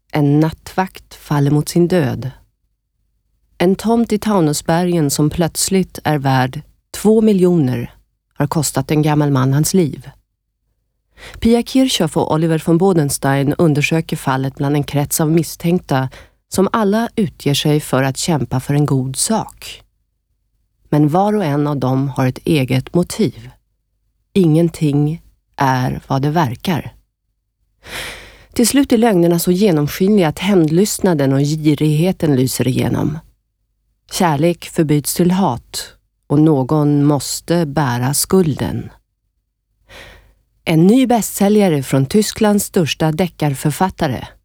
En nattvakt faller mot sin död. En tomt i Taunusbergen som plötsligt är värd 2 miljoner har kostat en gammal man hans liv. Pia Kirchhoff och Oliver von Bodenstein undersöker fallet bland en krets av misstänkta som alla utger sig för att kämpa för en god sak. Men var och en av dem har ett eget motiv. Ingenting är vad det verkar. Till slut är lögnerna så genomskinliga att hämndlystnaden och girigheten lyser igenom. Kärlek förbyts till hat och någon måste bära skulden. En ny bästsäljare från Tysklands största deckarförfattare